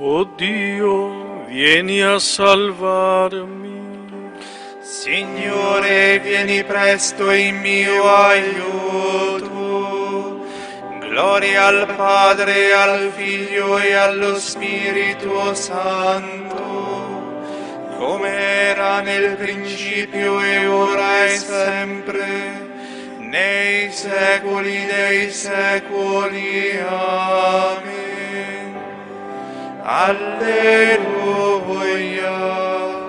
O Dio, vieni a salvarmi. Signore, vieni presto in mio aiuto. Gloria al Padre, al Figlio e allo Spirito Santo, come era nel principio e ora e sempre, nei secoli dei secoli. Amen. Alleluia.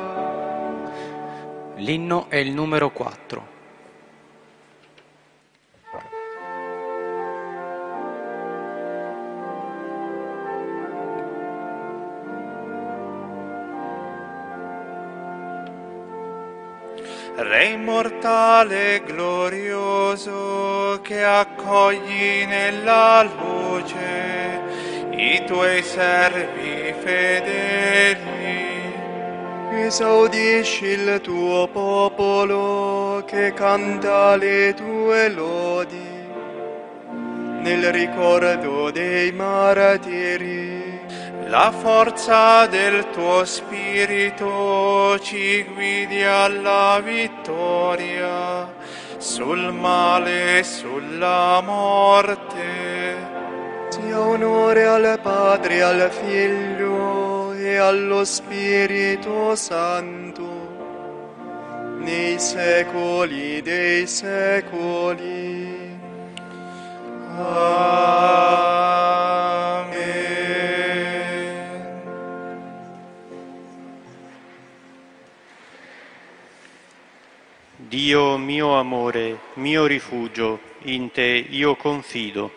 L'inno è il numero 4. Re immortale e glorioso, che accogli nella luce i tuoi servi fedeli, esaudisci il tuo popolo che canta le tue lodi nel ricordo dei martiri. La forza del tuo spirito ci guidi alla vittoria sul male e sulla morte. Sia onore al Padre, al Figlio e allo Spirito Santo, nei secoli dei secoli. Amen. Dio mio amore, mio rifugio, in te io confido.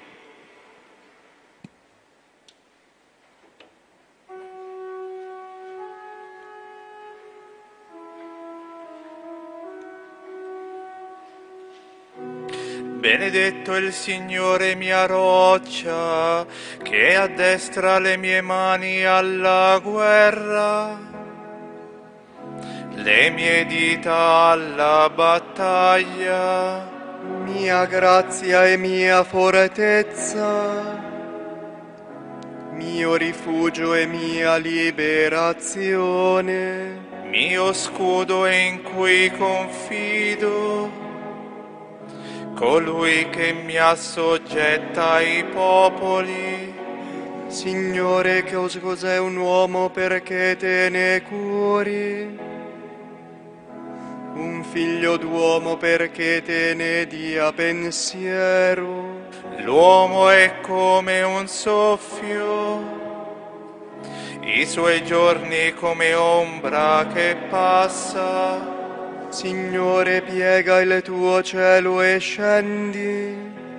Benedetto il Signore mia roccia, che addestra le mie mani alla guerra, le mie dita alla battaglia. Mia grazia e mia fortezza, mio rifugio e mia liberazione, Mio scudo in cui confido, colui che mi assoggetta ai popoli. Signore, che cos'è un uomo perché te ne curi? Un figlio d'uomo perché te ne dia pensiero? L'uomo è come un soffio, i suoi giorni come ombra che passa. Signore, piega il tuo cielo e scendi.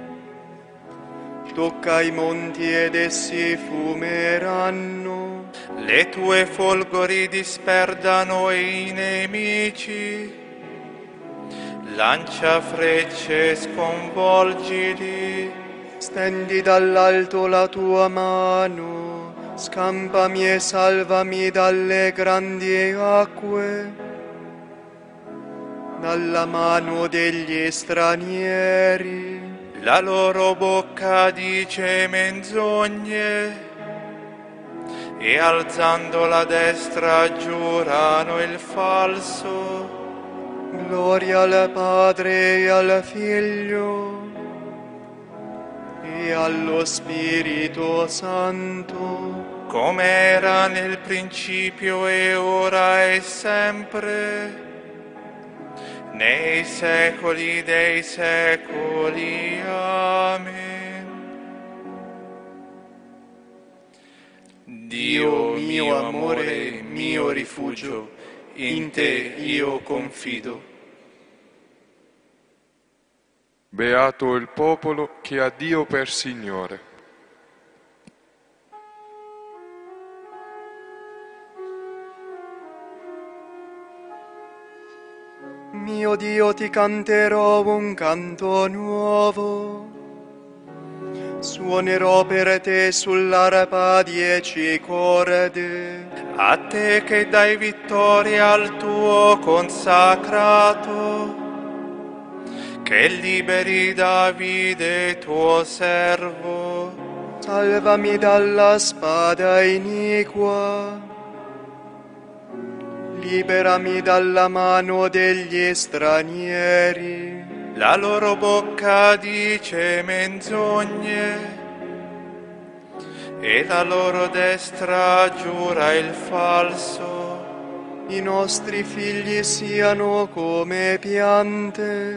Tocca i monti ed essi fumeranno. Le tue folgori disperdano i nemici, lancia frecce, sconvolgili. Stendi dall'alto la tua mano, scampami e salvami dalle grandi acque, dalla mano degli stranieri. La loro bocca dice menzogne, e alzando la destra giurano il falso. Gloria al Padre e al Figlio e allo Spirito Santo, come era nel principio e ora e sempre, nei secoli dei secoli. Amen. Dio mio amore, mio rifugio, in te io confido. Beato il popolo che ha Dio per Signore. Mio Dio, ti canterò un canto nuovo, suonerò per te sull'arpa 10 corde. A te che dai vittoria al tuo consacrato, che liberi Davide tuo servo. Salvami dalla spada iniqua, liberami dalla mano degli stranieri. La loro bocca dice menzogne e la loro destra giura il falso. I nostri figli siano come piante,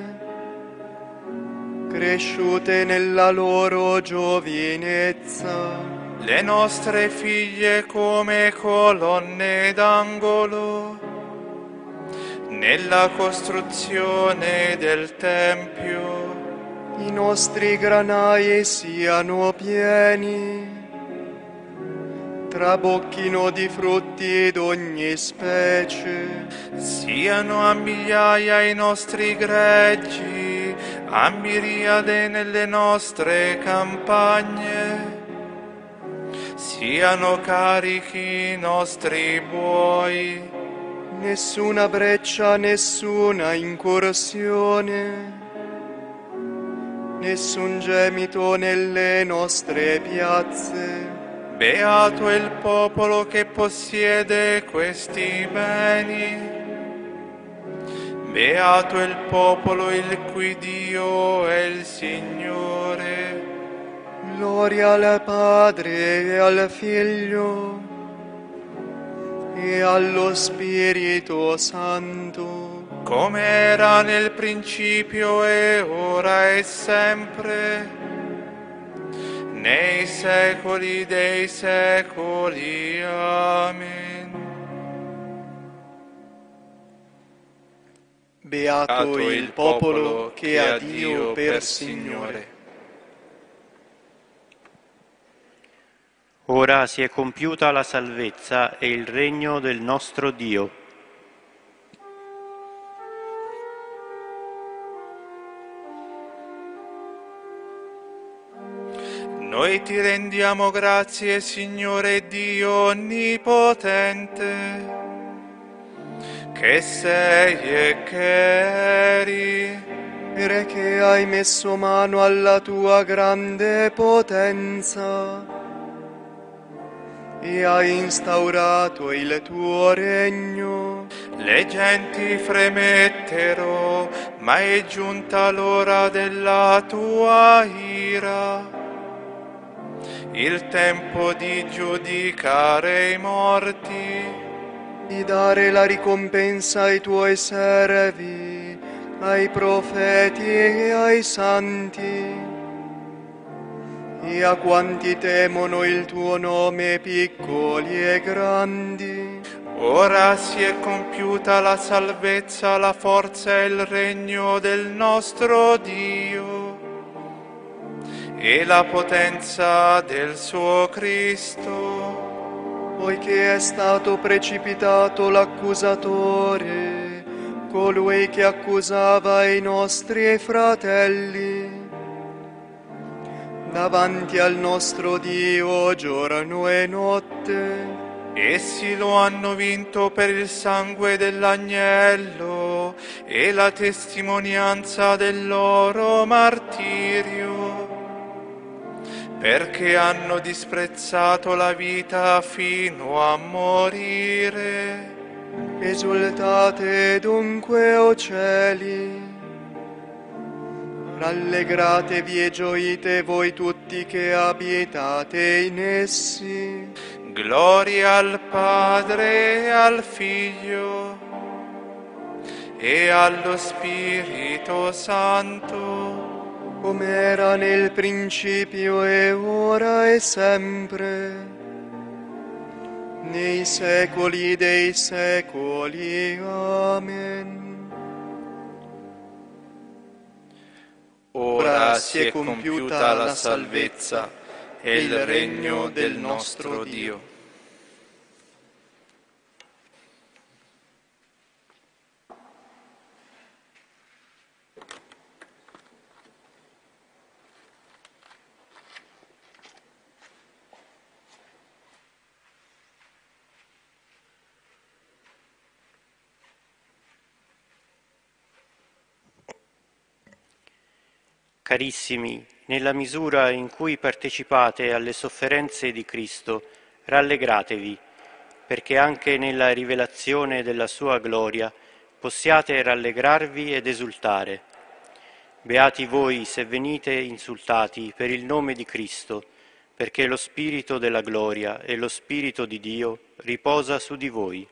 cresciute nella loro giovinezza. Le nostre figlie come colonne d'angolo nella costruzione del Tempio. I nostri granai siano pieni, trabocchino di frutti d'ogni specie. Siano a migliaia i nostri greggi, a miriade nelle nostre campagne. Siano carichi i nostri buoi. Nessuna breccia, nessuna incursione, nessun gemito nelle nostre piazze. Beato il popolo che possiede questi beni. Beato il popolo il cui Dio è il Signore. Gloria al Padre e al Figlio e allo Spirito Santo, Come era nel principio e ora e sempre, nei secoli dei secoli. Amen. beato il popolo che ha Dio per Signore. Ora si è compiuta la salvezza e il regno del nostro Dio. Noi ti rendiamo grazie, Signore Dio Onnipotente, che sei e che eri, Perché hai messo mano alla tua grande potenza e hai instaurato il tuo regno. le genti fremettero, ma è giunta l'ora della tua ira, il tempo di giudicare i morti, Di dare la ricompensa ai tuoi servi, ai profeti e ai santi, e a quanti temono il tuo nome, piccoli e grandi. Ora si è compiuta la salvezza, la forza e il regno del nostro Dio e la potenza del suo Cristo. Poiché è stato precipitato l'accusatore, colui che accusava i nostri fratelli, davanti al nostro Dio giorno e notte. Essi lo hanno vinto per il sangue dell'agnello e la testimonianza del loro martirio, perché hanno disprezzato la vita fino a morire. Esultate dunque, o cieli, rallegratevi e gioite voi tutti che abitate in essi. Gloria al Padre e al Figlio e allo Spirito Santo, come era nel principio e ora e sempre, nei secoli dei secoli. Amen. ora si è compiuta la salvezza e il regno del nostro Dio. Carissimi, Nella misura in cui partecipate alle sofferenze di Cristo, rallegratevi, perché anche nella rivelazione della sua gloria possiate rallegrarvi ed esultare. Beati voi se venite insultati per il nome di Cristo, perché lo Spirito della gloria e lo Spirito di Dio riposa su di voi.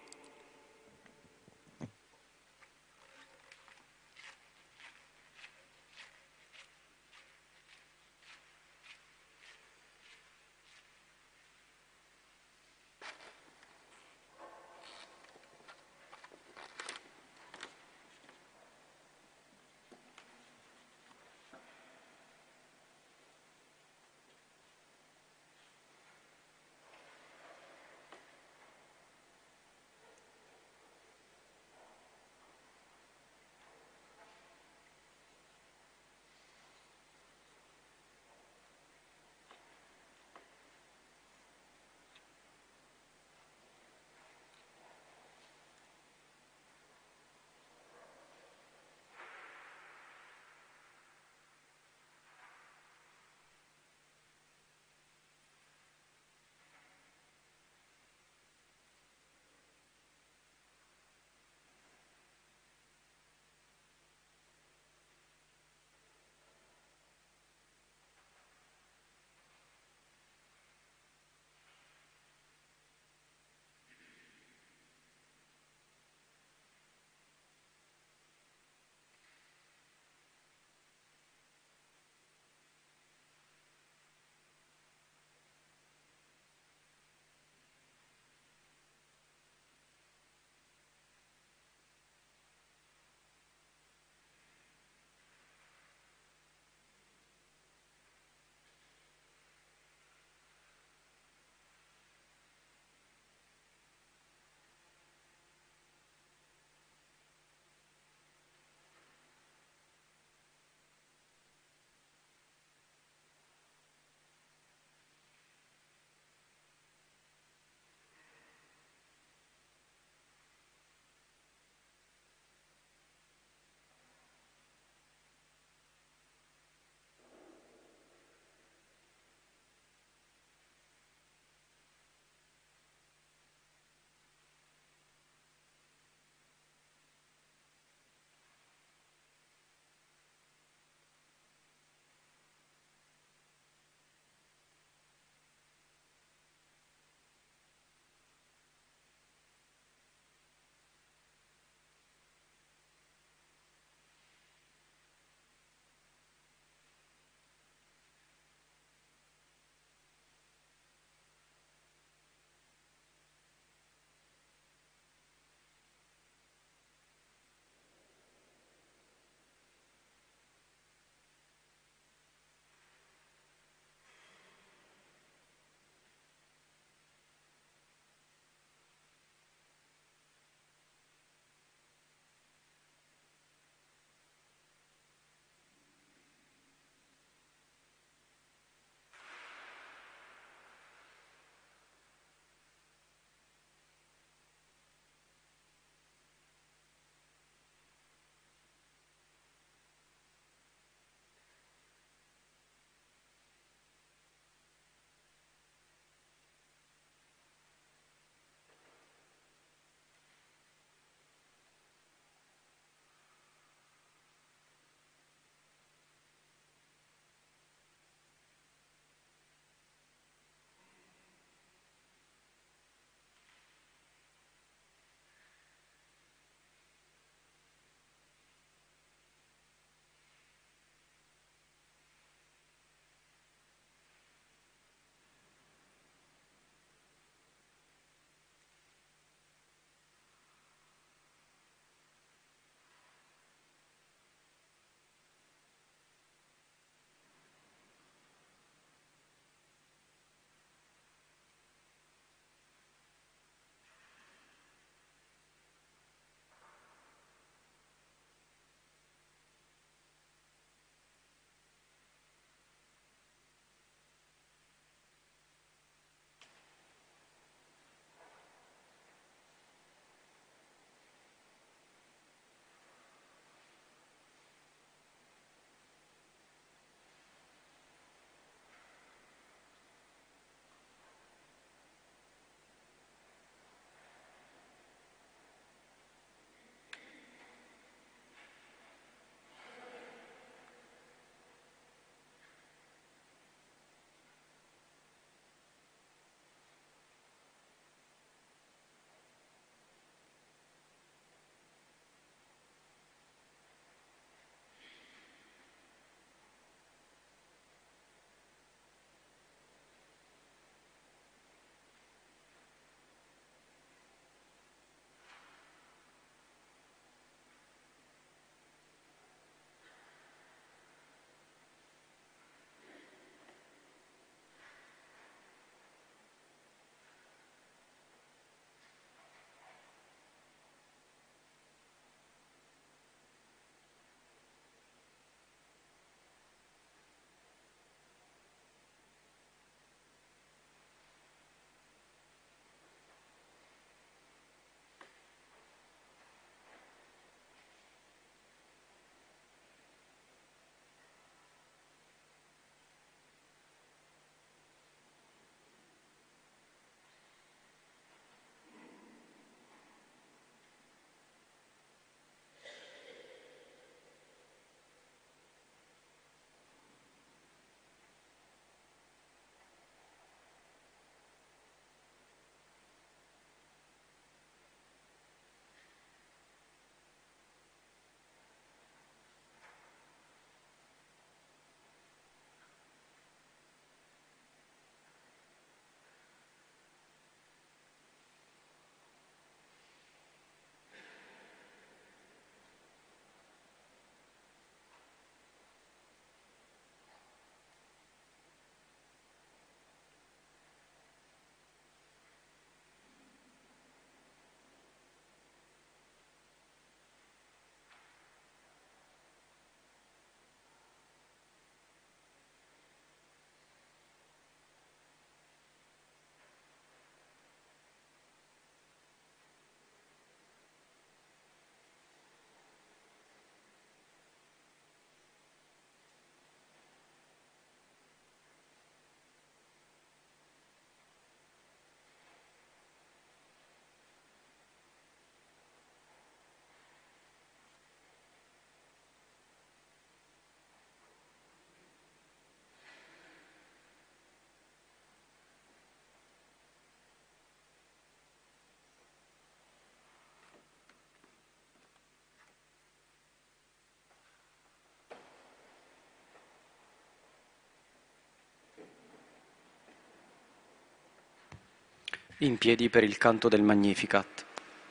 In piedi per il canto del Magnificat.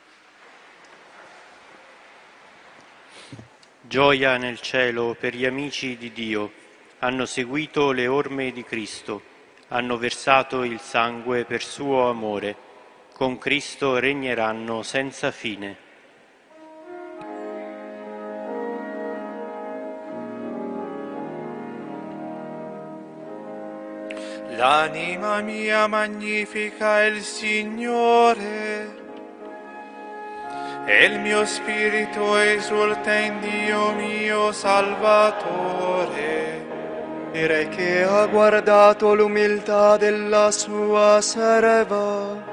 Gioia nel cielo per gli amici di Dio, hanno seguito le orme di Cristo, hanno versato il sangue per suo amore, con Cristo regneranno senza fine. L'anima mia magnifica il Signore, e il mio spirito esulta in Dio mio Salvatore. Direi che ha guardato l'umiltà della sua serva.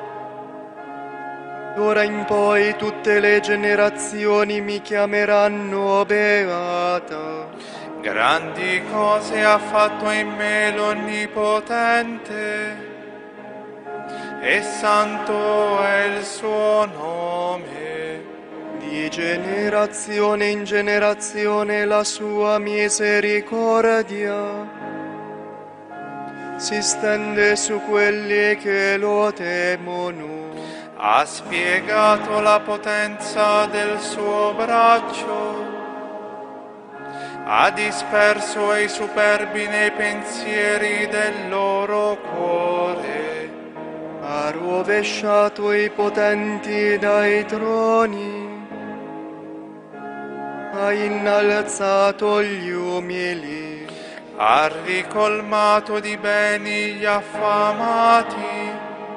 D'ora in poi tutte le generazioni mi chiameranno beata. Grandi cose ha fatto in me l'Onnipotente, e santo è il suo nome. Di generazione in generazione la sua misericordia si stende su quelli che lo temono. Ha spiegato la potenza del suo braccio, ha disperso i superbi nei pensieri del loro cuore. Ha rovesciato i potenti dai troni, ha innalzato gli umili, Ha ricolmato di beni gli affamati,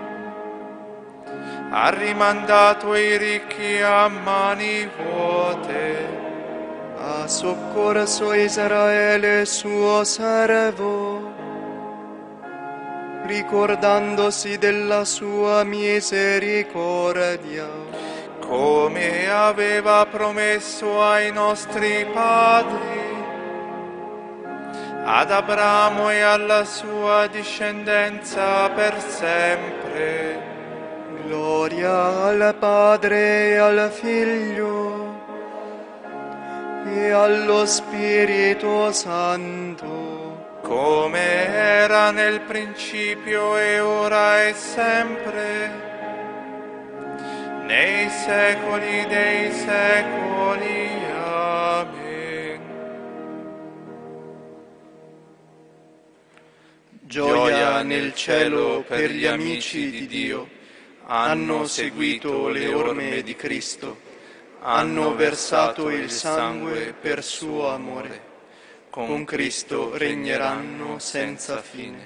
ha rimandato i ricchi a mani vuote. ha soccorso Israele suo servo, ricordandosi della sua misericordia, come aveva promesso ai nostri padri, ad Abramo e alla sua discendenza per sempre. Gloria al Padre e al Figlio e allo Spirito Santo, come era nel principio e ora e sempre, nei secoli dei secoli. Amen. Gioia nel cielo per gli amici di Dio, hanno seguito le orme di Cristo, hanno versato il sangue per suo amore, con Cristo regneranno senza fine.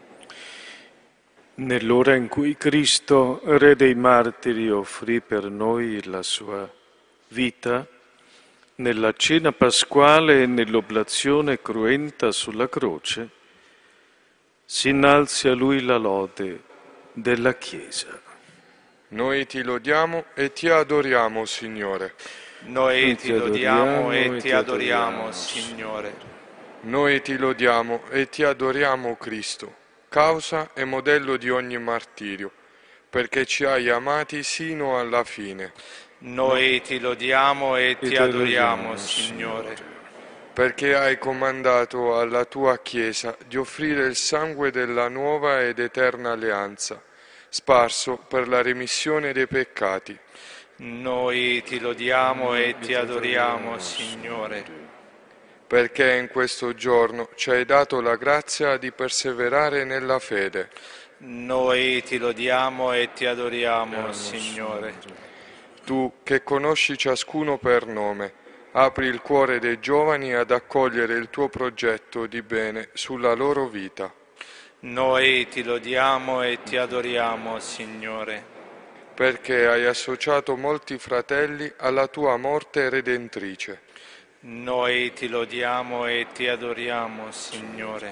Nell'ora in cui Cristo, Re dei martiri, offrì per noi la sua vita, nella cena pasquale e nell'oblazione cruenta sulla croce, si innalzi a Lui la lode della Chiesa. Noi ti lodiamo e ti adoriamo, Signore. Noi ti lodiamo e ti adoriamo, Signore. Noi ti lodiamo e ti adoriamo, Cristo, causa e modello di ogni martirio, perché ci hai amati sino alla fine. Noi ti lodiamo e ti adoriamo, Signore. Perché hai comandato alla tua Chiesa di offrire il sangue della nuova ed eterna alleanza, sparso per la remissione dei peccati. Noi ti lodiamo e ti adoriamo, Signore. Perché in questo giorno ci hai dato la grazia di perseverare nella fede. Noi ti lodiamo e ti adoriamo, Signore. Tu, che conosci ciascuno per nome, apri il cuore dei giovani ad accogliere il tuo progetto di bene sulla loro vita. Noi ti lodiamo e ti adoriamo, Signore. Perché hai associato molti fratelli alla tua morte redentrice. Noi ti lodiamo e ti adoriamo, Signore.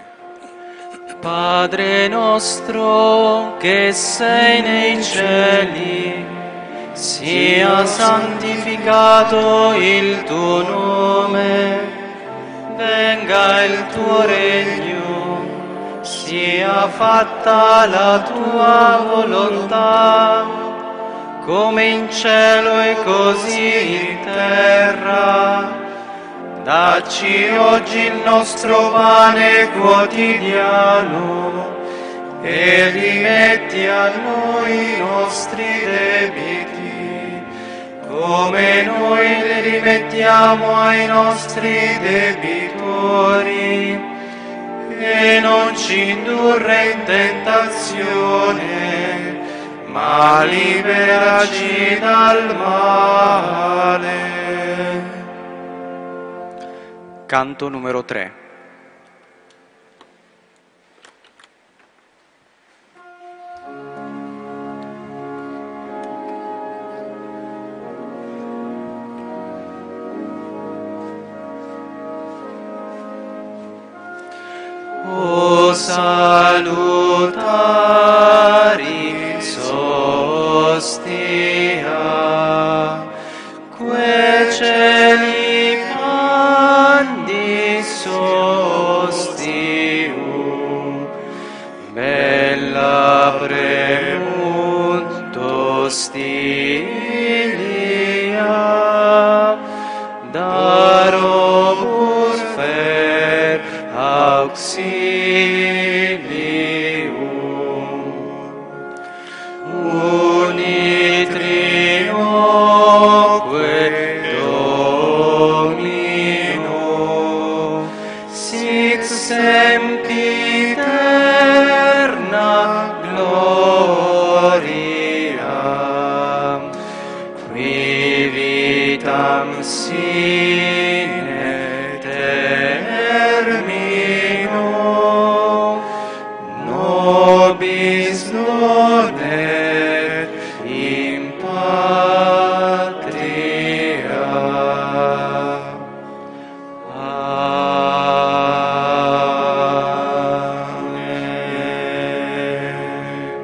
Padre nostro che sei nei cieli, sia santificato il tuo nome, venga il tuo regno, sia fatta la tua volontà, come in cielo e così in terra. Dacci oggi il nostro pane quotidiano e rimetti a noi i nostri debiti, come noi li rimettiamo ai nostri debitori, e non ci indurre in tentazione, ma liberaci dal male. Canto numero 3. O salutari ostia, que celi pandis ostium, bella premunt ostilia, darobur fer auxilium, unitrinoque Domino, sic sempiterna gloria, qui vitam sine termino, nobis donet in patria. Amen.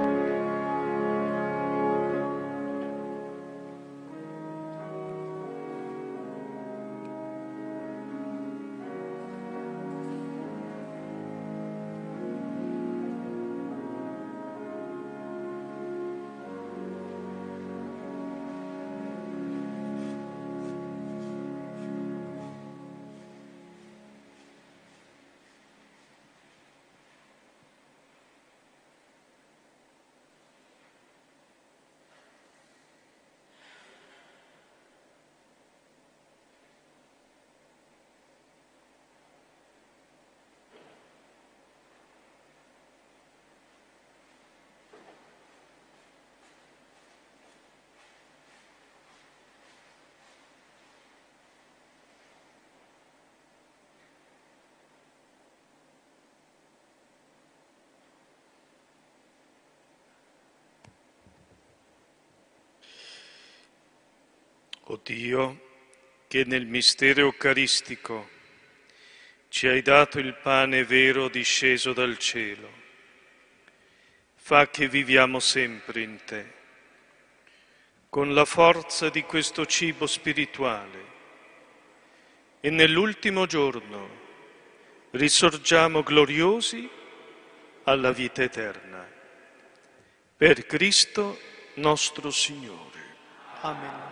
O Dio, che nel mistero eucaristico ci hai dato il pane vero disceso dal cielo, fa che viviamo sempre in te, con la forza di questo cibo spirituale, e nell'ultimo giorno risorgiamo gloriosi alla vita eterna. Per Cristo nostro Signore. Amen.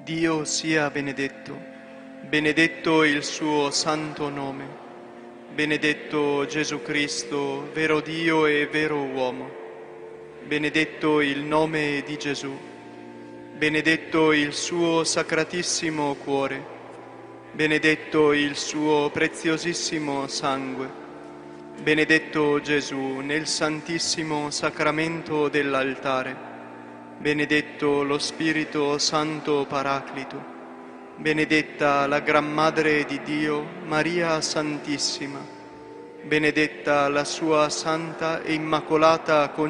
Dio sia benedetto, benedetto il suo santo nome, benedetto Gesù Cristo, vero Dio e vero uomo, benedetto il nome di Gesù, benedetto il suo sacratissimo cuore, benedetto il suo preziosissimo sangue, benedetto Gesù nel santissimo sacramento dell'altare, benedetto lo Spirito Santo Paraclito, benedetta la Gran Madre di Dio, Maria Santissima, benedetta la sua Santa e Immacolata Concezione,